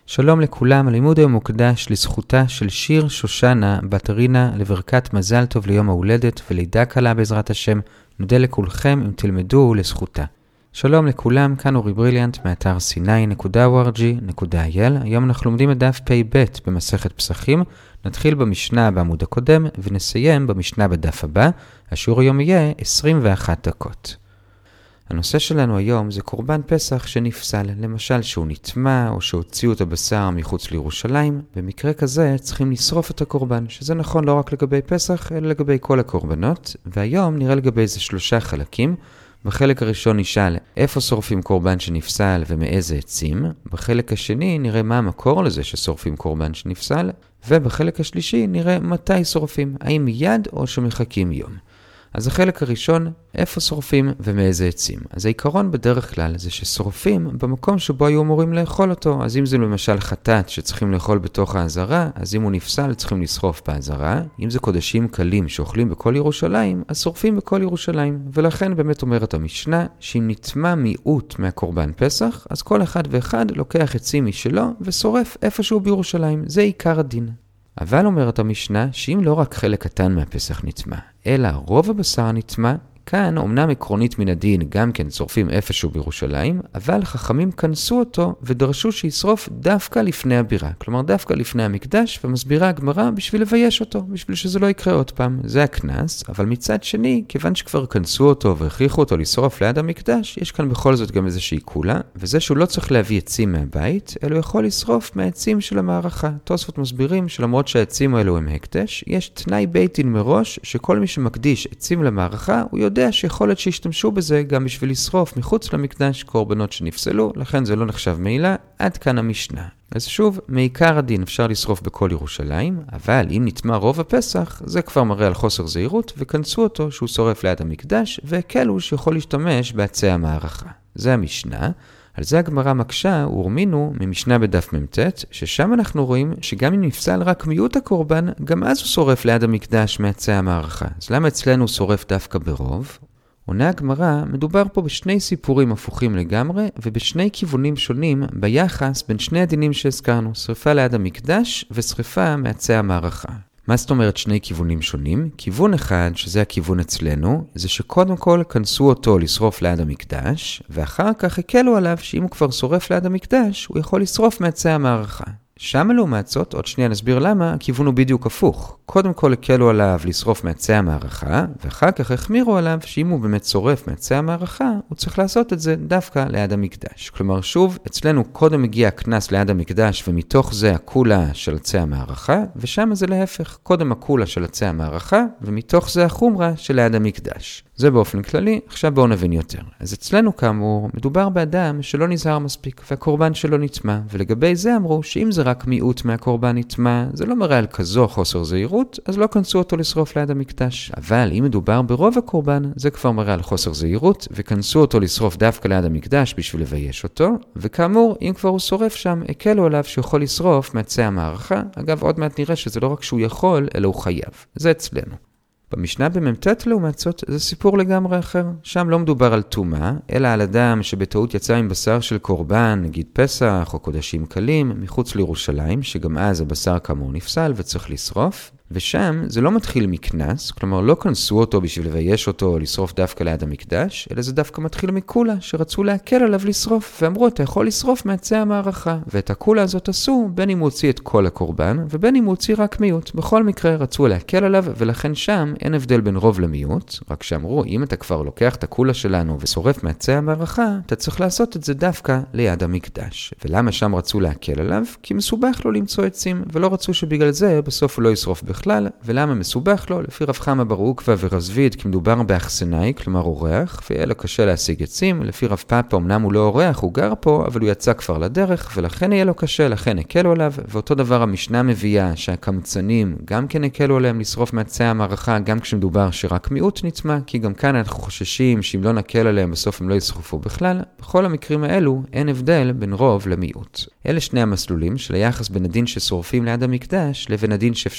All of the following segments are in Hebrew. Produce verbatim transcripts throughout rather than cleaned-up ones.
שלום לכולם, הלימוד היום מוקדש לזכותה של שיר שושנה בת רינה לברכת מזל טוב ליום ההולדת ולידה קלה בעזרת השם. נודה לכולכם אם תלמדו לזכותה. שלום לכולם, כאן אורי בריליאנט מאתר סיני נקודה או אר ג'י נקודה איי אל. היום אנחנו לומדים את דף פי ב' במסכת פסחים. נתחיל במשנה בעמוד הקודם ונסיים במשנה בדף הבא. השיעור היום יהיה עשרים ואחת דקות. הנושא שלנו היום זה קורבן פסח שנפסל, למשל שהוא נטמע או שהוציאו את הבשר מחוץ לירושלים. במקרה כזה צריכים לשרוף את הקורבן, שזה נכון לא רק לגבי פסח אלא לגבי כל הקורבנות. והיום נראה לגבי איזה שלושה חלקים. בחלק הראשון נשאל איפה שורפים קורבן שנפסל ומאיזה עצים. בחלק השני נראה מה המקור לזה ששורפים קורבן שנפסל. ובחלק השלישי נראה מתי שורפים, האם מיד או שמחכים יום. אז החלק הראשון, איפה שורפים ומאיזה עצים. אז העיקרון בדרך כלל זה ששורפים במקום שבו היו אמורים לאכול אותו. אז אם זה למשל חטאת שצריכים לאכול בתוך העזרה, אז אם הוא נפסל צריכים לשרוף בעזרה. אם זה קודשים קלים שאוכלים בכל ירושלים, אז שורפים בכל ירושלים. ולכן באמת אומרת המשנה, שאם נטמע מיעוט מהקורבן פסח, אז כל אחד ואחד לוקח עצים משלו ושורף איפשהו בירושלים. זה עיקר הדין. אבל אומרת המשנה שאם לא רק חלק קטן מהפסח נטמע, אלא רוב הבשר נטמע, כאן אומנם עקרונית מן הדין גם כן שורפים איפשהו בירושלים, אבל חכמים כנסו אותו ודרשו שישרוף דווקא לפני הבירה, כלומר דווקא לפני המקדש, ומסבירה הגמרא בשביל לבייש אותו, בשביל שזה לא יקרה עוד פעם. זה הכנס, אבל מצד שני, כיוון שכבר כנסו אותו והכריחו אותו לשרוף ליד המקדש, יש כאן בכל זאת גם איזושהי קולה, וזה שהוא לא צריך להביא עצים מהבית, אלא הוא יכול לשרוף מהעצים של המערכה. תוספות מסבירים שלמרות שהעצים האלו הם הקדש, יש תנאי בית דין מראש שכל מי שמקדיש עצים למערכה, הוא יודע שיכול להיות שישתמשו בזה גם בשביל לשרוף מחוץ למקדש קורבנות שנפסלו, לכן זה לא נחשב מעילה. עד כאן המשנה. אז שוב, מעיקר הדין אפשר לשרוף בכל ירושלים, אבל אם נטמע רוב הפסח, זה כבר מראה על חוסר זהירות, וכנסו אותו שהוא שורף ליד המקדש, והקלו שיכול להשתמש בעצי המערכה. זה המשנה. על זה הגמרא מקשה ורמינו ממשנה בדף ממתת, ששם אנחנו רואים שגם אם נפסל רק מיעוט הקורבן, גם אז הוא שורף ליד המקדש מעצי המערכה. אז למה אצלנו הוא שורף דווקא ברוב? עונה הגמרא, מדובר פה בשני סיפורים הפוכים לגמרי, ובשני כיוונים שונים ביחס בין שני הדינים שהזכרנו, שריפה ליד המקדש ושריפה מעצי המערכה. מה זאת אומרת שני כיוונים שונים? כיוון אחד, שזה הכיוון אצלנו, זה שקודם כל כנסו אותו לשרוף ליד המקדש, ואחר כך הקלו עליו שאם הוא כבר שורף ליד המקדש, הוא יכול לשרוף מעצי המערכה. שם לעומת זאת, עוד שנייה נסביר למה, הכיוון הוא בדיוק הפוך. קודם כל הקלו עליו לשרוף מעצי המערכה, ואחר כך החמירו עליו שאם הוא באמת שורף מעצי המערכה, הוא צריך לעשות את זה דווקא ליד המקדש. כלומר שוב, אצלנו קודם הגיע הכנס ליד המקדש, ומתוך זה הקולה של עצי המערכה, ושם זה להפך, קודם הקולה של עצי המערכה, ומתוך זה החומרה של ליד המקדש. זה באופן כללי, עכשיו בואו נבין יותר. אז אצלנו כאמור, מדובר באדם שלא נזהר מספיק, והקורבן שלו נטמע, ולגבי זה אמרו שאם זה רק מיעוט מהקורבן נטמע, זה לא מראה על כזו חוסר זהירות, אז לא כנסו אותו לשרוף ליד המקדש. אבל אם מדובר ברוב הקורבן, זה כבר מראה על חוסר זהירות, וכנסו אותו לשרוף דווקא ליד המקדש בשביל לבייש אותו, וכאמור, אם כבר הוא שורף שם, הקלו עליו שיכול לשרוף מעצי המערכה. אגב, עוד מעט נראה שזה לא רק שהוא יכול, אלא הוא חייב. זה אצלנו. במשנה בממתת לעומת זאת זה סיפור לגמרי אחר. שם לא מדובר על טומאה, אלא על אדם שבטעות יצא עם בשר של קורבן, נגיד פסח או קודשים קלים, מחוץ לירושלים, שגם אז הבשר כאמור נפסל וצריך לשרוף. ושם זה לא מתחיל מכנס, כלומר לא כנסו אותו בשביל לבייש אותו או לשרוף דווקא ליד המקדש, אלא זה דווקא מתחיל מקולה שרצו להקל עליו לשרוף, ואמרו אתה יכול לשרוף מעצי המערכה, ואת הקולה הזאת עשו בין אם הוא הוציא את כל הקורבן ובין אם הוא הוציא רק מיעוט. בכל מקרה רצו להקל עליו, ולכן שם אין הבדל בין רוב למיעוט, רק שאמרו אם אתה כבר לוקח את הקולה שלנו ושורף מעצי המערכה, אתה צריך לעשות את זה דווקא ליד המקדש. ולמה שם רצו להקל עליו? כי מסובך לו למצוא עצים, ולא רצו שבגלל זה בסוף הוא לא ישרוף בכלל. ולמה מסובך לו? לפי רב חמא בר עוקבא ורב זביד, כי מדובר באחסנאי, כלומר אורח, ויהיה לו קשה להשיג עצים. לפי רב פאפא, אמנם הוא לא אורח, הוא גר פה, אבל הוא יצא כבר לדרך, ולכן יהיה לו קשה, לכן הקלו עליו. ואותו דבר המשנה מביאה שהקמצנים גם כן הקלו עליהם לשרוף מעצי המערכה, גם כשמדובר שרק מיעוט נטמע, כי גם כאן אנחנו חוששים שאם לא נקל עליהם בסוף הם לא ישרפו בכלל. בכל המקרים האלו אין הבדל בין רוב למיעוט. אלה שני המסלולים של היחס בין הדין ששורפים ליד המקדש לבין הדין שאפשר לשרוף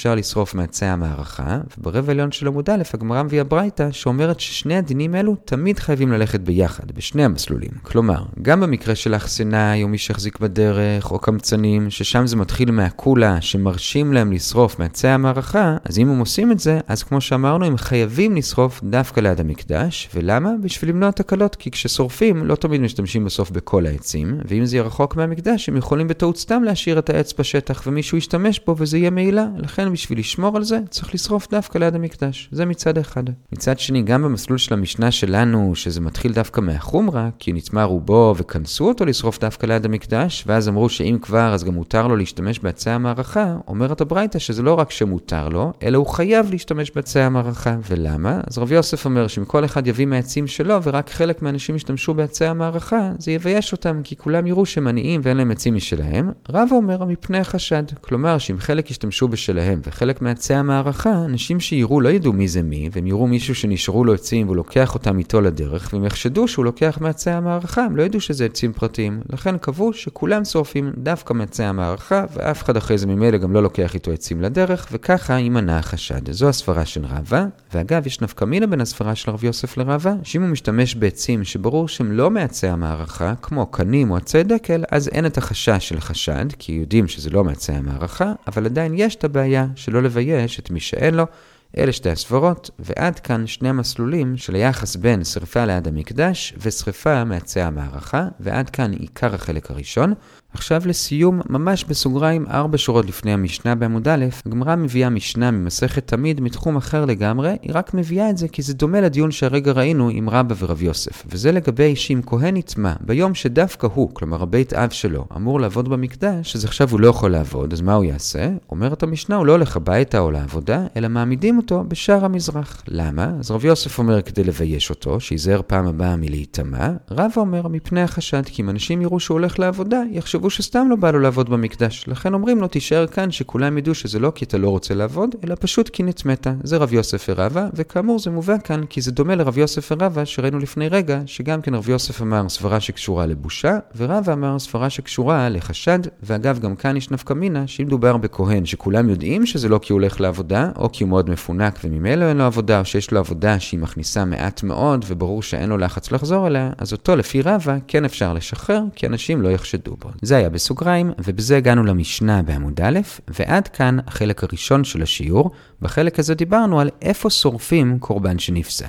לשרוף מעצי המערכה, וברבע העליון של עמוד א' הגמרא מביאה ברייתא שאומרת ששני הדינים אלו תמיד חייבים ללכת ביחד, בשני המסלולים. כלומר, גם במקרה של האחסנאי או מי שהחזיק בדרך או קמצנים, ששם זה מתחיל מהקולה שמרשים להם לשרוף מעצי המערכה, אז אם הם עושים את זה, אז כמו שאמרנו, הם חייבים לשרוף דווקא ליד המקדש. ולמה? בשביל למנוע תקלות, כי כששורפים לא תמיד משתמשים בסוף בכל העצים, ואם זה יהיה רחוק מהמקדש, הם יכולים בטעות סתם להשאיר את העץ בשטח ומישהו ישתמש בו וזה יהיה מעילה. לכן בשביל לשמור על זה צריך לשרוף דווקא ליד המקדש. זה מצד אחד. מצד שני, גם במסלול של המשנה שלנו, שזה מתחיל דווקא מהחומרה, כי נטמע רובו וכנסו אותו לשרוף דווקא ליד המקדש, ואז אמרו שאם כבר אז גם מותר לו להשתמש בעצי המערכה, אומרת הברייתא שזה לא רק שמותר לו, אלא הוא חייב להשתמש בעצי המערכה. ולמה? אז רב יוסף אומר שאם כל אחד יביא מהעצים שלו ורק חלק מהאנשים ישתמשו בעצי המערכה, זה יבייש אותם, כי כולם יראו שהם עניים ואין להם עצים משלהם. רב אומר מפני החשד. כלומר, שאם חלק ישתמשו בשלהם וחלק מעצי המערכה, אנשים שיראו לא ידעו מי זה מי, והם יראו מישהו שנשארו לו עצים והוא לוקח אותם איתו לדרך, והם יחשדו שהוא לוקח מעצי המערכה, הם לא ידעו שזה עצים פרטיים. לכן קבעו שכולם שורפים דווקא מעצי המערכה, ואף אחד אחרי זה ממילא גם לא לוקח איתו עצים לדרך, וככה יימנע החשד. זו הסברה של רבא, ואגב יש נפקא מינה בין הסברה של רב יוסף לרבא, שאם הוא משתמש בעצים שברור שהם לא מעצי המערכה, כמו קנים או עצי דקל, אז אין את החשש של חשד, כי יודעים שזה לא מעצי המערכה, אבל עדיין יש את הבעיה שלא לבייש את מי שאין לו. אלה שתי הסברות, ועד כאן שני המסלולים של היחס בין שריפה ליד המקדש ושריפה מעצי המערכה, ועד כאן עיקר החלק הראשון. עכשיו לסיום, ממש בסוגריים, ארבע שורות לפני המשנה בעמוד א', הגמרא מביאה משנה ממסכת תמיד מתחום אחר לגמרי, היא רק מביאה את זה כי זה דומה לדיון שהרגע ראינו עם רבא ורב יוסף, וזה לגבי שאם כהן נטמע ביום שדווקא הוא, כלומר הבית אב שלו, אמור לעבוד במקדש, אז עכשיו הוא לא יכול לעבוד, אז מה הוא יעשה? אומרת המשנה, הוא לא הולך הביתה או לעבודה, אלא מעמידים אותו בשער המזרח. למה? אז רב יוסף אומר כדי לבייש אותו, שיזהר פעם הבאה מלהיטמע. רבא אומר מפני החשד, כי אם אנשים יראו שהוא הולך לעבודה, יחשבו שסתם לא בא לו לעבוד במקדש. לכן אומרים לו, תישאר כאן, שכולם ידעו שזה לא כי אתה לא רוצה לעבוד, אלא פשוט כי נטמאת. זה רב יוסף ורבא, וכאמור זה מובא כאן, כי זה דומה לרב יוסף ורבא, שראינו לפני רגע, שגם כן רב יוסף אמר סברה שקשורה לבושה, ורבא אמר סברה שקשורה לחשד, ואגב גם כאן יש נפקא מינה, שאם דובר בכהן, שכולם יודעים שזה לא כי הוא הולך לעבודה, או כי הוא מאוד מפונק וממילא אין לו עבודה, או שיש לו עבודה שהיא מכניסה מעט מאוד, וברור שאין לו לחץ לחזור אליה, אז אותו לפי רבא כן אפשר לשחרר, כי אנשים לא יחשדו בו. זה היה בסוגריים, ובזה הגענו למשנה בעמוד א', ועד כאן החלק הראשון של השיעור. בחלק הזה דיברנו על איפה שורפים קורבן שנפסל.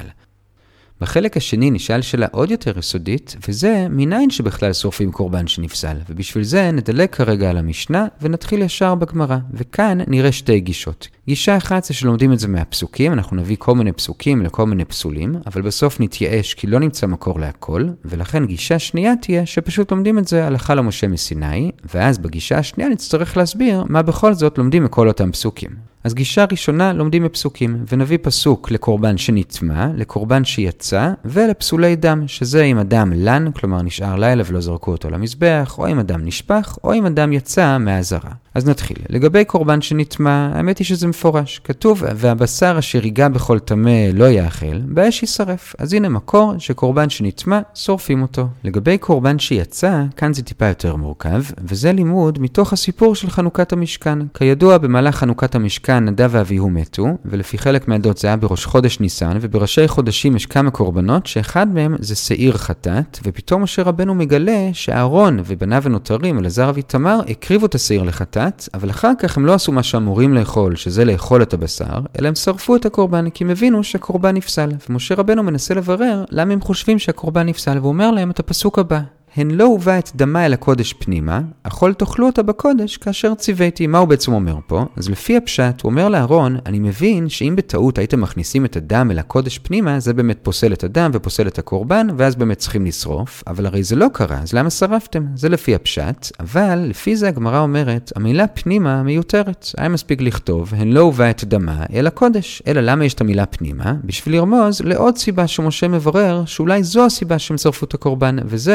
בחלק השני נשאל שאלה עוד יותר יסודית, וזה מניין שבכלל שורפים קורבן שנפסל. ובשביל זה נדלג כרגע על המשנה ונתחיל ישר בגמרא. וכאן נראה שתי גישות. גישה אחת זה שלומדים את זה מהפסוקים, אנחנו נביא כל מיני פסוקים לכל מיני פסולים, אבל בסוף נתייאש כי לא נמצא מקור להכל, ולכן גישה שנייה תהיה שפשוט לומדים את זה הלכה למשה מסיני, ואז בגישה השנייה נצטרך להסביר מה בכל זאת לומדים מכל אותם פסוקים. אז גישה ראשונה לומדים מפסוקים, ונביא פסוק לקורבן שנטמע, לקורבן שיצא, ולפסולי דם, שזה אם אדם לן, כלומר נשאר לילה ולא זרקו אותו למזבח, או אם אדם נשפך, או אם אדם יצא מהזרה. אז נתחיל. לגבי קורבן שנטמע, האמת היא שזה מפורש. כתוב, והבשר אשר ייגע בכל טמא לא יאכל, באש יישרף. אז הנה מקור שקורבן שנטמע, שורפים אותו. לגבי קורבן שיצא, כאן זה טיפה יותר מורכב, וזה לימוד מתוך הסיפור של חנוכת המשכן. כידוע, במהלך חנוכת המשכן, נדב ואביהו מתו, ולפי חלק מהעדות זה היה בראש חודש ניסן, ובראשי חודשים יש כמה קורבנות, שאחד מהם זה שעיר חטאת, ופתאום משה רבנו מגלה שאהרון ובניו הנותרים, אלעזר ואיתמר, הקריבו את השעיר לחטאת, אבל אחר כך הם לא עשו מה שאמורים לאכול, שזה לאכול את הבשר, אלא הם שרפו את הקורבן, כי הם הבינו שהקורבן נפסל. ומשה רבנו מנסה לברר למה הם חושבים שהקורבן נפסל, והוא אומר להם את הפסוק הבא. הן לא הובא את דמה אל הקודש פנימה, אכול תאכלו אותה בקודש כאשר ציוויתי. מה הוא בעצם אומר פה? אז לפי הפשט, הוא אומר לאהרון, אני מבין שאם בטעות הייתם מכניסים את הדם אל הקודש פנימה, זה באמת פוסל את הדם ופוסל את הקורבן, ואז באמת צריכים לשרוף, אבל הרי זה לא קרה, אז למה שרפתם? זה לפי הפשט, אבל לפי זה הגמרא אומרת, המילה פנימה מיותרת. היה מספיק לכתוב, הן לא הובא את דמה אל הקודש. אלא למה יש את המילה פנימה? בשביל לרמוז לעוד סיבה שמשה מברר, שאולי זו הסיבה שהם שרפו את הקורבן, וזה לא בעיה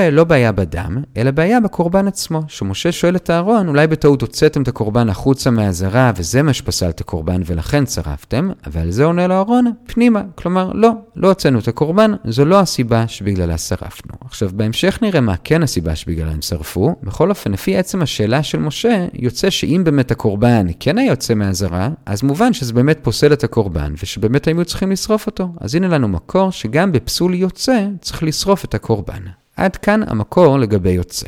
בעיה בדם, אלא בעיה בקורבן עצמו, שמשה שואל את אהרון, אולי בטעות הוצאתם את הקורבן החוצה מהזרה, וזה מה שפסל את הקורבן ולכן צרפתם, אבל זה עונה לו אהרון, פנימה, כלומר, לא, לא הוצאנו את הקורבן, זו לא הסיבה שבגללה שרפנו. עכשיו, בהמשך נראה מה כן הסיבה שבגללה הם שרפו, בכל אופן, לפי עצם השאלה של משה, יוצא שאם באמת הקורבן כן היה יוצא מהזרה, אז מובן שזה באמת פוסל את הקורבן, ושבאמת היו צריכים לשרוף אותו. אז הנה לנו מקור שגם בפסול יוצא צריך לשרוף את הקורבן. עד כאן המקור לגבי יוצא.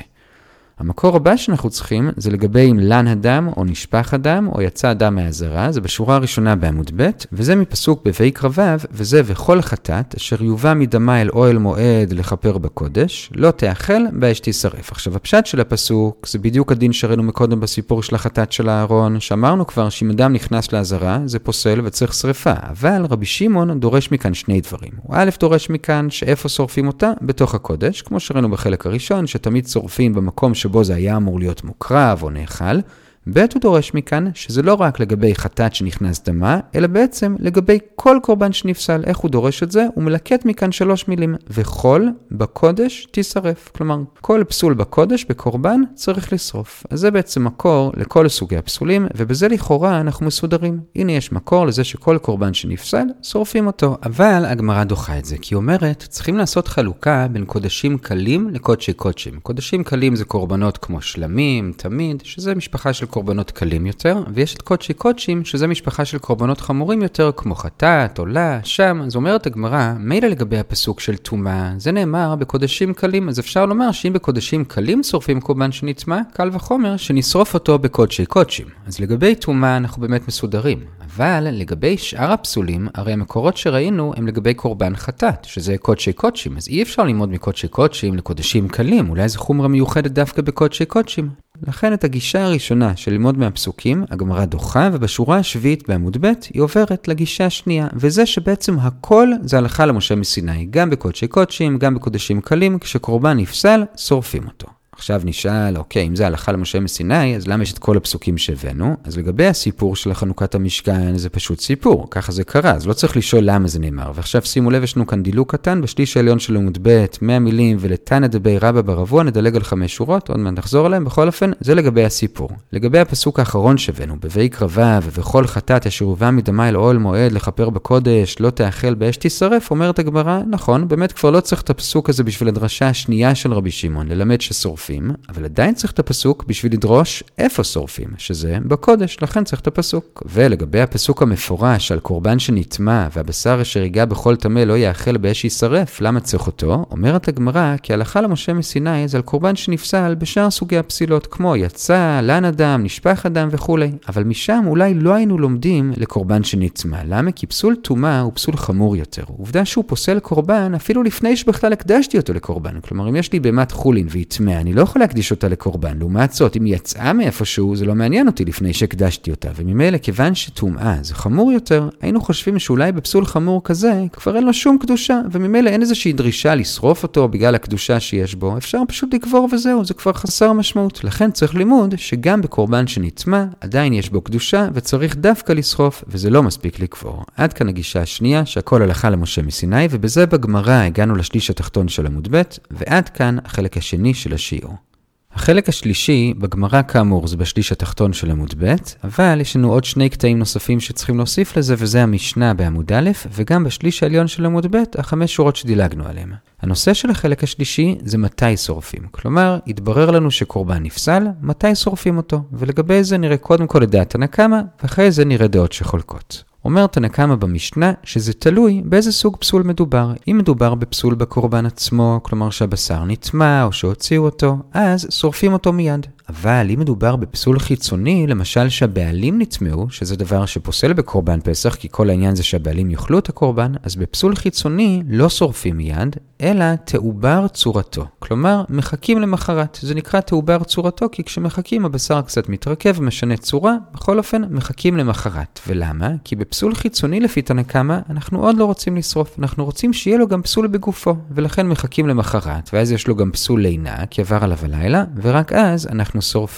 המקור הבא שאנחנו צריכים זה לגבי אם לן הדם או נשפך הדם או יצא הדם מהזרה, זה בשורה הראשונה בעמוד ב', וזה מפסוק בויקרא ו', וזה וכל חטאת אשר יובא מדמה אל אוהל מועד לכפר בקודש, לא תאכל באש תישרף. עכשיו הפשט של הפסוק זה בדיוק הדין שראינו מקודם בסיפור של החטאת של אהרון, שאמרנו כבר שאם אדם נכנס לעזרה זה פוסל וצריך שריפה, אבל רבי שמעון דורש מכאן שני דברים. הוא א' דורש מכאן שאיפה שורפים אותה? בתוך הקודש, כמו שראינו בחלק הראשון, שתמיד שורפים במקום שבו זה היה אמור להיות מוקרב או נאכל. ב' הוא דורש מכאן שזה לא רק לגבי חטאת שנכנס דמה, אלא בעצם לגבי כל קורבן שנפסל. איך הוא דורש את זה? הוא מלקט מכאן שלוש מילים, וכל בקודש תישרף. כלומר, כל פסול בקודש בקורבן צריך לשרוף. אז זה בעצם מקור לכל סוגי הפסולים, ובזה לכאורה אנחנו מסודרים. הנה יש מקור לזה שכל קורבן שנפסל, שורפים אותו. אבל הגמרא דוחה את זה, כי היא אומרת, צריכים לעשות חלוקה בין קודשים קלים לקודשי קודשים. קודשים קלים זה קורבנות כמו שלמים, תמיד, שזה משפחה של קורבנות קלים יותר, ויש את קודשי קודשים, שזה משפחה של קורבנות חמורים יותר, כמו חטאת, עולה, שם. אז אומרת הגמרא, מילא לגבי הפסוק של טומאה, זה נאמר בקודשים קלים, אז אפשר לומר שאם בקודשים קלים שורפים קורבן שנטמא, קל וחומר שנשרוף אותו בקודשי קודשים. אז לגבי טומאה אנחנו באמת מסודרים. אבל לגבי שאר הפסולים, הרי המקורות שראינו הם לגבי קורבן חטאת, שזה קודשי קודשים, אז אי אפשר ללמוד מקודשי קודשים לקודשים קלים, אולי זו חומרה מיוחדת דווקא בקודשי קודשים. לכן את הגישה הראשונה של ללמוד מהפסוקים, הגמרא דוחה, ובשורה השביעית בעמוד ב' היא עוברת לגישה השנייה, וזה שבעצם הכל זה הלכה למשה מסיני, גם בקודשי קודשים, גם בקודשים קלים, כשקורבן נפסל, שורפים אותו. עכשיו נשאל, אוקיי, אם זה הלכה למשה מסיני, אז למה יש את כל הפסוקים שהבאנו? אז לגבי הסיפור של חנוכת המשכן, זה פשוט סיפור, ככה זה קרה, אז לא צריך לשאול למה זה נאמר. ועכשיו שימו לב, יש לנו כאן דילוג קטן, בשליש העליון של עמוד ב', מאה מילים, ולתנא דבי רבא ברבוע, נדלג על חמש שורות, עוד מעט נחזור עליהם, בכל אופן, זה לגבי הסיפור. לגבי הפסוק האחרון שהבאנו, בויקרא ו', ובכל חטאת אשר יובא מדמה אל אוהל מועד לכפר בקודש, לא תאכל באש תישרף, אומרת הגמרא, נכון, באמת כבר לא צריך את הפסוק הזה בשביל הדרשה השנייה של רבי שמעון, ללמד ששורפים, אבל עדיין צריך את הפסוק בשביל לדרוש איפה שורפים, שזה בקודש, לכן צריך את הפסוק. ולגבי הפסוק המפורש על קורבן שנטמא והבשר אשר ייגע בכל טמא לא יאכל באש יישרף, למה צריך אותו? אומרת הגמרא כי הלכה למשה מסיני זה על קורבן שנפסל בשאר סוגי הפסילות, כמו יצא, לן הדם, נשפך הדם וכו'. אבל משם אולי לא היינו לומדים לקורבן שנטמא. למה? כי פסול טומאה הוא פסול חמור יותר. עובדה שהוא פוסל קורבן אפילו לפני שבכלל הקדשתי אותו לקורבן. כלומר, אם יש לי בהמת חולין והיא טמאה, אני לא יכול להקדיש אותה לקורבן. לעומת זאת, אם היא יצאה מאיפשהו, זה לא מעניין אותי לפני שהקדשתי אותה. וממילא, כיוון שטומאה זה חמור יותר, היינו חושבים שאולי בפסול חמור כזה, כבר אין לו שום קדושה, וממילא אין איזושהי דרישה לשרוף אותו בגלל הקדושה שיש בו. אפשר פשוט לקבור וזהו, זה כבר חסר משמעות. לכן צריך לימוד שגם בקורבן שנטמא, עדיין יש בו קדושה, וצריך דווקא לשרוף, וזה לא מספיק לקבור. עד כאן הגישה השנייה, שהכל הלכה למשה מסיני, ובזה בגמרא הגענו לשליש התחתון של עמוד ב', ועד כאן החלק השני של השיעור. החלק השלישי בגמרא כאמור זה בשליש התחתון של עמוד ב', אבל יש לנו עוד שני קטעים נוספים שצריכים להוסיף לזה, וזה המשנה בעמוד א', וגם בשליש העליון של עמוד ב', החמש שורות שדילגנו עליהם. הנושא של החלק השלישי זה מתי שורפים. כלומר, התברר לנו שקורבן נפסל, מתי שורפים אותו, ולגבי זה נראה קודם כל לדעת תנא קמא, ואחרי זה נראה דעות שחולקות. אומר תנא קמא במשנה שזה תלוי באיזה סוג פסול מדובר. אם מדובר בפסול בקורבן עצמו, כלומר שהבשר נטמא או שהוציאו אותו, אז שורפים אותו מיד. אבל אם מדובר בפסול חיצוני, למשל שהבעלים נטמאו, שזה דבר שפוסל בקורבן פסח, כי כל העניין זה שהבעלים יאכלו את הקורבן, אז בפסול חיצוני לא שורפים מיד, אלא תעובר צורתו. כלומר, מחכים למחרת. זה נקרא תעובר צורתו, כי כשמחכים הבשר קצת מתרכב ומשנה צורה, בכל אופן מחכים למחרת. ולמה? כי בפסול חיצוני לפי תנא קמא, אנחנו עוד לא רוצים לשרוף. אנחנו רוצים שיהיה לו גם פסול בגופו, ולכן מחכים למחרת, ואז יש לו גם פסול לינה, כי עבר עליו הלילה, ורק אז אנחנו שורפים.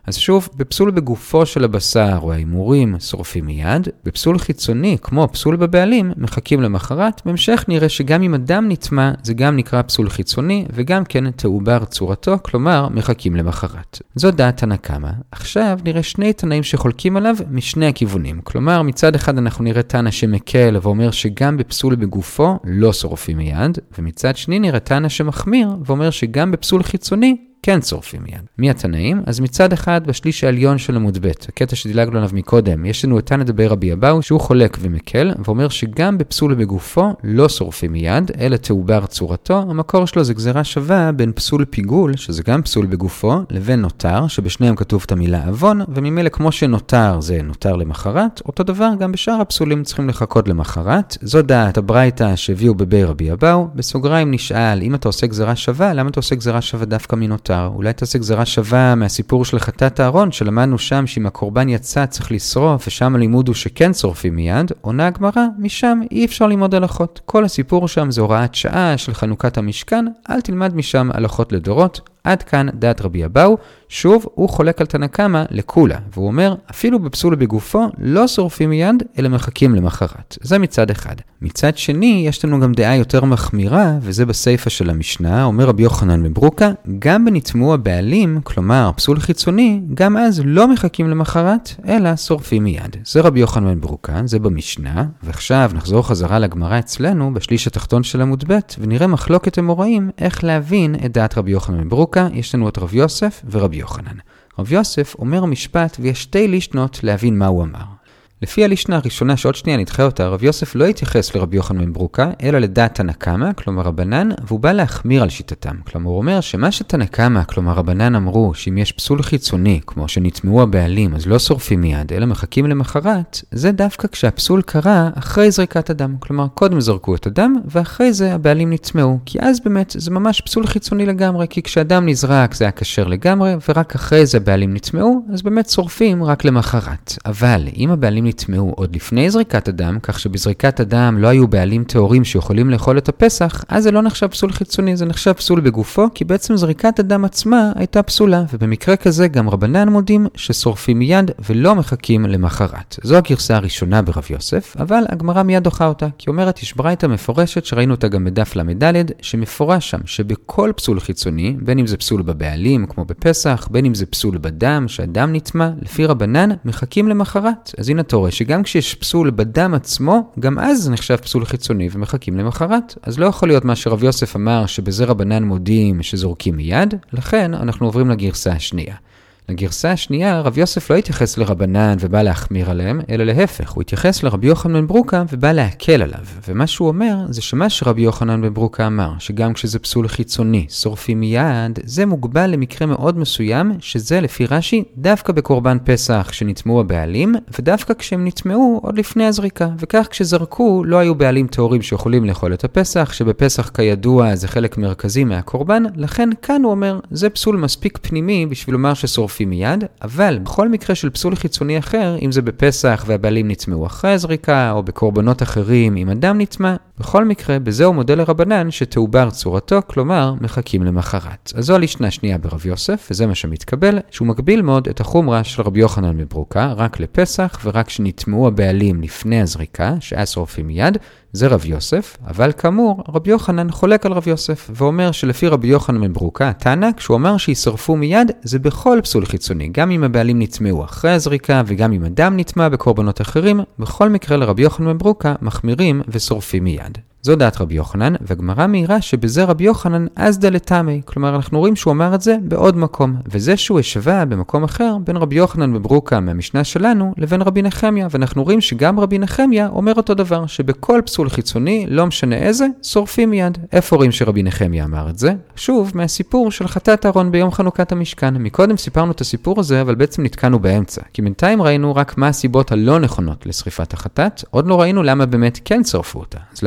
אז שוב, בפסול בגופו של הבשר או האימורים שורפים מיד, בפסול חיצוני, כמו פסול בבעלים, מחכים למחרת. בהמשך נראה שגם אם אדם נטמא, זה גם נקרא פסול חיצוני, וגם כן תעובר צורתו, כלומר, מחכים למחרת. זו דעת תנא קמא. עכשיו נראה שני תנאים שחולקים עליו משני הכיוונים. כלומר, מצד אחד אנחנו נראה תנא שמקל ואומר שגם בפסול בגופו לא שורפים מיד, ומצד שני נראה תנא שמחמיר ואומר שגם בפסול חיצוני כן שורפים מיד. מי התנאים? אז מצד אחד בשליש העליון של עמוד ב', הקטע שדילגנו עליו מקודם, יש לנו את תנא דבי רבי אבאו שהוא חולק ומקל, ואומר שגם בפסול בגופו לא שורפים מיד, אלא תעובר צורתו. המקור שלו זה גזרה שווה בין פסול פיגול, שזה גם פסול בגופו, לבין נותר, שבשניהם כתוב את המילה אבון, וממילא כמו שנותר זה נותר למחרת, אותו דבר גם בשאר הפסולים צריכים לחכות למחרת. זו דעת הברייתא שהביאו בבי רבי אבאו. בסוגריים נשאל, אם אתה עושה גזרה שווה, למה אתה עושה גזרה שווה דווקא מנותר? אולי תעשה גזרה שווה מהסיפור של חטאת הארון, שלמדנו שם שאם הקורבן יצא צריך לשרוף, ושם הלימוד הוא שכן שורפים מיד. עונה הגמרא, משם אי אפשר ללמוד הלכות. כל הסיפור שם זה הוראת שעה של חנוכת המשכן, אל תלמד משם הלכות לדורות. עד כאן דעת רבי אבאו. שוב, הוא חולק על תנא קמא לכולה, והוא אומר, אפילו בפסול בגופו לא שורפים מיד, אלא מחכים למחרת. זה מצד אחד. מצד שני, יש לנו גם דעה יותר מחמירה, וזה בסייפה של המשנה, אומר רבי יוחנן בן ברוקה, גם בנטמאו הבעלים, כלומר פסול חיצוני, גם אז לא מחכים למחרת, אלא שורפים מיד. זה רבי יוחנן בן ברוקה, זה במשנה, ועכשיו נחזור חזרה לגמרא אצלנו, בשליש התחתון של עמוד ב', ונראה מחלוקת אמוראים איך להבין את דעת רבי יוחנן בן ברוקה. יש לנו את רב יוסף ורבי יוחנן. רב יוסף אומר משפט ויש שתי לישנות להבין מה הוא אמר. לפי הלישנה הראשונה שעוד שנייה נדחה אותה, רב יוסף לא התייחס לרבי יוחנן בן ברוקה, אלא לדעת תנא קמא, כלומר רבנן, והוא בא להחמיר על שיטתם. כלומר הוא אומר שמה שתנא קמא, כלומר רבנן אמרו שאם יש פסול חיצוני, כמו שנטמאו הבעלים, אז לא שורפים מיד, אלא מחכים למחרת, זה דווקא כשהפסול קרה אחרי זריקת הדם. כלומר קודם זרקו את הדם, ואחרי זה הבעלים נטמאו. כי אז באמת זה ממש פסול חיצוני לגמרי, כי כשהדם נזרק זה היה כשר לגמרי, ורק אחרי זה הבעלים נטמאו, אז באמת שורפים רק למחרת. אבל אם הבעלים נטמאו עוד לפני זריקת הדם, כך שבזריקת הדם לא היו בעלים טהורים שיכולים לאכול את הפסח, אז זה לא נחשב פסול חיצוני, זה נחשב פסול בגופו, כי בעצם זריקת הדם עצמה הייתה פסולה, ובמקרה כזה גם רבנן מודים ששורפים מיד ולא מחכים למחרת. זו הגרסה הראשונה ברב יוסף, אבל הגמרא מיד דוחה אותה, כי אומרת יש ברייתא מפורשת שראינו אותה גם בדף למדלת, שמפורש שם שבכל פסול חיצוני, בין אם זה פסול בבעלים כמו בפסח, בין אם זה פסול בדם שהדם נטמא, לפי רבנן מחכים למחרת. אז הנה אתה רואה שגם כשיש פסול בדם עצמו, גם אז זה נחשב פסול חיצוני ומחכים למחרת. אז לא יכול להיות מה שרב יוסף אמר שבזה רבנן מודים שזורקים מיד, לכן אנחנו עוברים לגרסה השנייה. לגרסה השנייה, רב יוסף לא התייחס לרבנן ובא להחמיר עליהם, אלא להפך, הוא התייחס לרבי יוחנן בן ברוקה ובא להקל עליו. ומה שהוא אומר, זה שמה שרבי יוחנן בן ברוקה אמר, שגם כשזה פסול חיצוני, שורפים מיד, זה מוגבל למקרה מאוד מסוים, שזה לפי רש"י, דווקא בקורבן פסח שנטמאו הבעלים, ודווקא כשהם נטמאו עוד לפני הזריקה. וכך כשזרקו, לא היו בעלים טהורים שיכולים לאכול את הפסח, שבפסח כידוע זה חלק מרכזי מהקורבן, לכן כאן הוא אומר, זה פסול מספיק פנימי בשביל לומר ששורפים מיד, אבל בכל מקרה של פסול חיצוני אחר, אם זה בפסח והבעלים נטמאו אחרי הזריקה, או בקורבנות אחרים אם אדם נטמא, בכל מקרה, בזהו מודל לרבנן שתעובר צורתו, כלומר, מחכים למחרת. אז זו הלישנה השנייה ברב יוסף, וזה מה שמתקבל, שהוא מגביל מאוד את החומרה של רבי יוחנן בן ברוקה, רק לפסח ורק שנטמאו הבעלים לפני הזריקה, שהיה שורפים מיד, זה רב יוסף, אבל כאמור, רבי יוחנן חולק על רב יוסף, ואומר שלפי רבי יוחנן בן ברוקה, תנא, כשהוא אמר שישרפו מיד, זה בכל פסול חיצוני, גם אם הבעלים נטמאו אחרי הזריקה, וגם אם אדם נטמא בקורבנות אחרים, בכל מקרה לרבי יוחנן בן ברוקה, מחמירים ושורפים מיד. זו דעת רבי יוחנן, והגמרא מהירה שבזה רבי יוחנן אזדא לטעמי, כלומר אנחנו רואים שהוא אמר את זה בעוד מקום, וזה שהוא השווה במקום אחר בין רבי יוחנן בן ברוקה מהמשנה שלנו לבין רבי נחמיה, ואנחנו רואים שגם רבי נחמיה אומר אותו דבר, שבכל פסול חיצוני, לא משנה איזה, שורפים מיד. איפה רואים שרבי נחמיה אמר את זה? שוב, מהסיפור של חטאת הארון ביום חנוכת המשכן. מקודם סיפרנו את הסיפור הזה, אבל בעצם נתקענו באמצע, כי בינתיים ראינו רק מה הסיבות הלא נכונות לשריפת החטאת, עוד לא ראינו למה באמת כן שרפו אותה. אז למה שרפו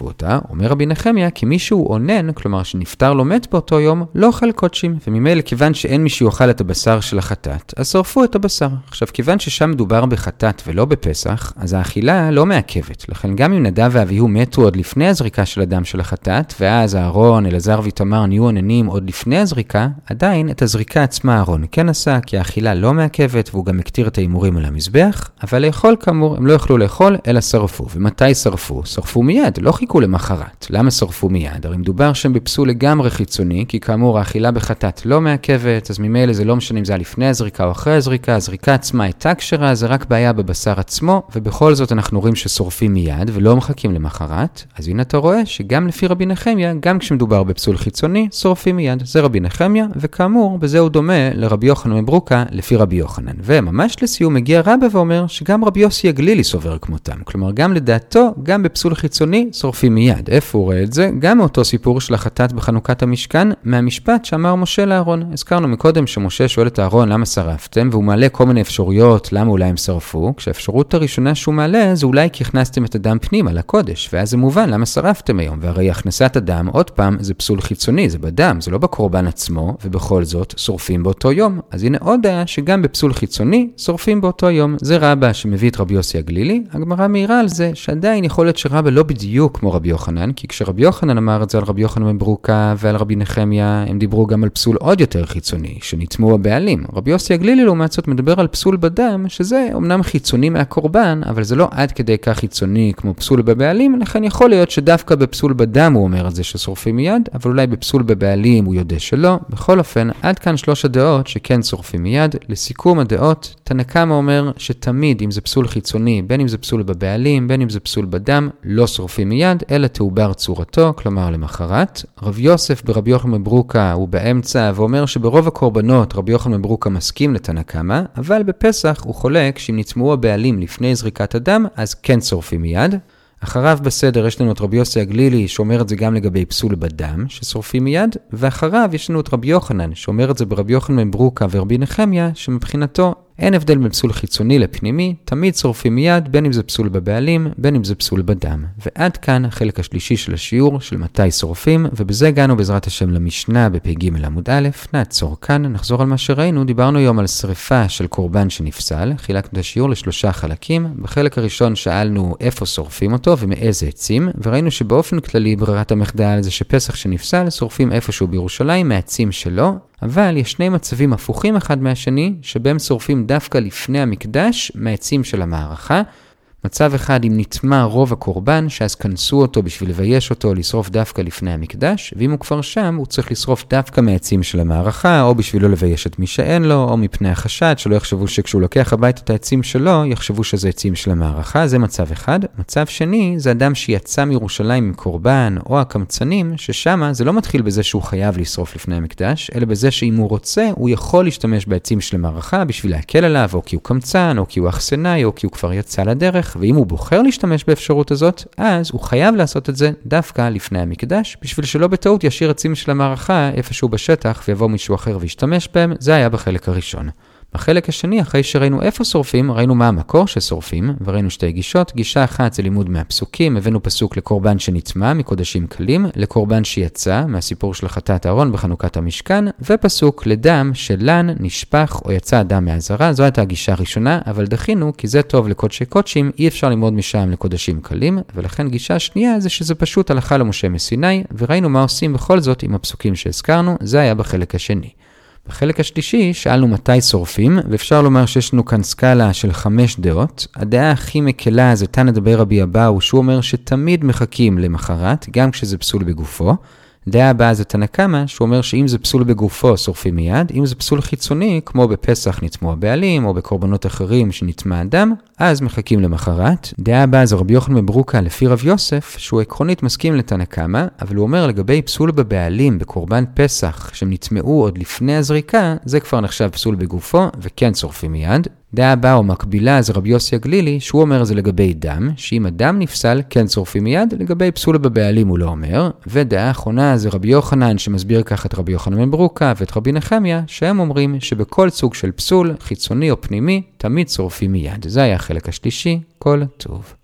שרפו אותה. אומר רבי נחמיה, כי מישהו עונן, כלומר שנפטר לא מת באותו יום, לא אוכל קודשים, וממילא כיוון שאין מי שיאכל את הבשר של החטאת, אז שרפו את הבשר. עכשיו, כיוון ששם מדובר בחטאת ולא בפסח, אז האכילה לא מעכבת. לכן גם אם נדב ואביהו מתו עוד לפני הזריקה של הדם של החטאת, ואז אהרון, אלעזר ותמר נהיו עוננים עוד לפני הזריקה, עדיין את הזריקה עצמה אהרון כן עשה, כי האכילה לא מעכבת, והוא גם מקטיר את האימורים על המזבח, אבל לאכול כאמור, הם לא יכלו לאכול, אלא שרפו. ומתי שרפו? שרפו מיד, לא חיכו למחרת. למה שרפו מיד? הרי מדובר שם בפסול לגמרי חיצוני, כי כאמור האכילה בחטאת לא מעכבת, אז ממילא זה לא משנה אם זה היה לפני הזריקה או אחרי הזריקה, הזריקה עצמה הייתה כשרה, זה רק בעיה בבשר עצמו, ובכל זאת אנחנו רואים ששורפים מיד ולא מחכים למחרת. אז הנה אתה רואה שגם לפי רבי נחמיה, גם כשמדובר בפסול חיצוני, שורפים מיד. זה רבי נחמיה, וכאמור, בזה הוא דומה לרבי יוחנן מברוקה לפי רבי יוחנן. וממש לסיום מגיע רבא ואומר שגם רבי יוסי הגלילי סובר כמותם. כלומר, גם לדעתו, גם בפסול חיצוני, שורפים מיד. איפה הוא רואה את זה? גם מאותו סיפור של החטאת בחנוכת המשכן, מהמשפט שאמר משה לאהרון. הזכרנו מקודם שמשה שואל את אהרון למה שרפתם, והוא מעלה כל מיני אפשרויות למה אולי הם שרפו. כשהאפשרות הראשונה שהוא מעלה, זה אולי כי הכנסתם את הדם פנימה לקודש, ואז זה מובן למה שרפתם היום. והרי הכנסת הדם, עוד פעם, זה פסול חיצוני, זה בדם, זה לא בקורבן עצמו, ובכל זאת שורפים באותו יום. אז הנה עוד דעה שגם בפסול חיצוני שורפים באותו יום. זה רבא שמביא את רבי יוסי הגלילי. הגמרא מעירה על זה שעדיין יכול להיות שרבא לא בדיוק כמו רבי יוחנן, כי כשרבי יוחנן אמר את זה על רבי יוחנן מברוקה ועל רבי נחמיה, הם דיברו גם על פסול עוד יותר חיצוני, שנטמעו הבעלים. רבי יוסי הגלילי לעומת זאת מדבר על פסול בדם, שזה אומנם חיצוני מהקורבן, אבל זה לא עד כדי כך חיצוני כמו פסול בבעלים, לכן יכול להיות שדווקא בפסול בדם הוא אומר את זה ששורפים מיד, אבל אולי בפסול בבעלים הוא יודע שלא. בכל אופן, עד כאן שלוש הדעות שכן שורפים מיד. לסיכום הדעות, תנא קמא אומר שתמיד אם זה פסול חיצוני, בין אם זה פסול בבעלים, בין אם זה פסול בדם, לא שורפים מיד, אלא תעובר צורתו, כלומר למחרת. רב יוסף ברבי יוחנן מברוקה הוא באמצע ואומר שברוב הקורבנות רבי יוחנן מברוקה מסכים לתנא קמא, אבל בפסח הוא חולק שאם נטמעו הבעלים לפני זריקת הדם, אז כן שורפים מיד. אחריו בסדר יש לנו את רבי יוסי הגלילי שאומר את זה גם לגבי פסול בדם ששורפים מיד, ואחריו יש לנו את רבי יוחנן שאומר את זה ברבי יוחנן מברוקה ורבי נחמיה שמבחינתו אין הבדל בין פסול חיצוני לפנימי, תמיד שורפים מיד, בין אם זה פסול בבעלים, בין אם זה פסול בדם. ועד כאן החלק השלישי של השיעור של מתי שורפים, ובזה הגענו בעזרת השם למשנה בפ"ג עמוד א'. נעצור כאן, נחזור על מה שראינו. דיברנו היום על שריפה של קורבן שנפסל, חילקנו את השיעור לשלושה חלקים. בחלק הראשון שאלנו איפה שורפים אותו ומאיזה עצים, וראינו שבאופן כללי ברירת המחדל זה שפסח שנפסל שורפים איפשהו בירושלים מהעצים שלו. אבל יש שני מצבים הפוכים אחד מהשני, שבהם שורפים דווקא לפני המקדש מהעצים של המערכה. מצב אחד אם נטמע רוב הקורבן, שאז כנסו אותו בשביל לבייש אותו, לשרוף דווקא לפני המקדש, ואם הוא כבר שם, הוא צריך לשרוף דווקא מהעצים של המערכה, או בשבילו לבייש את מי שאין לו, או מפני החשד, שלא יחשבו שכשהוא לוקח הביתה את העצים שלו, יחשבו שזה עצים של המערכה. זה מצב אחד. מצב שני, זה אדם שיצא מירושלים עם קורבן, או הקמצנים, ששם זה לא מתחיל בזה שהוא חייב לשרוף לפני המקדש, אלא בזה שאם הוא רוצה, הוא יכול להשתמש בעצים של המערכה בשביל להקל עליו, או כי הוא קמצן, או כי הוא אכסנאי, או כי הוא כבר יצא לדרך. ואם הוא בוחר להשתמש באפשרות הזאת, אז הוא חייב לעשות את זה דווקא לפני המקדש, בשביל שלא בטעות ישאיר עצים של המערכה איפשהו בשטח ויבוא מישהו אחר וישתמש בהם. זה היה בחלק הראשון. בחלק השני, אחרי שראינו איפה שורפים, ראינו מה המקור ששורפים, וראינו שתי גישות. גישה אחת זה לימוד מהפסוקים, הבאנו פסוק לקורבן שנטמע מקודשים קלים, לקורבן שיצא מהסיפור של חטאת אהרון בחנוכת המשכן, ופסוק לדם שלן נשפך או יצא דם מהזרה. זו הייתה הגישה הראשונה, אבל דחינו כי זה טוב לקודשי קודשים, אי אפשר ללמוד משם לקודשים קלים, ולכן גישה שנייה זה שזה פשוט הלכה למשה מסיני, וראינו מה עושים בכל זאת עם הפסוקים שהזכרנו. זה היה בחלק השני. בחלק השלישי שאלנו מתי שורפים, ואפשר לומר שיש לנו כאן סקאלה של חמש דעות. הדעה הכי מקלה זה תנא דבר רבי אבאו, שהוא אומר שתמיד מחכים למחרת, גם כשזה פסול בגופו. דעה הבאה זה תנא קמא, שהוא אומר שאם זה פסול בגופו שורפים מיד, אם זה פסול חיצוני, כמו בפסח נטמעו הבעלים, או בקורבנות אחרים שנטמע הדם, אז מחכים למחרת. דעה הבאה זה רבי יוחנן מברוקה לפי רב יוסף, שהוא עקרונית מסכים לתנא קמא, אבל הוא אומר לגבי פסול בבעלים בקורבן פסח, שהם נטמעו עוד לפני הזריקה, זה כבר נחשב פסול בגופו, וכן שורפים מיד. דעה הבאה או מקבילה זה רבי יוסי הגלילי, שהוא אומר זה לגבי דם, שאם הדם נפסל כן שורפים מיד, לגבי פסול בבעלים הוא לא אומר. ודעה האחרונה זה רבי יוחנן שמסביר כך את רבי יוחנן מברוקה ואת רבי נחמיה, שהם אומרים שבכל סוג של פסול, חיצוני או פנימי, תמיד שורפים מיד. זה היה החלק השלישי. כל טוב.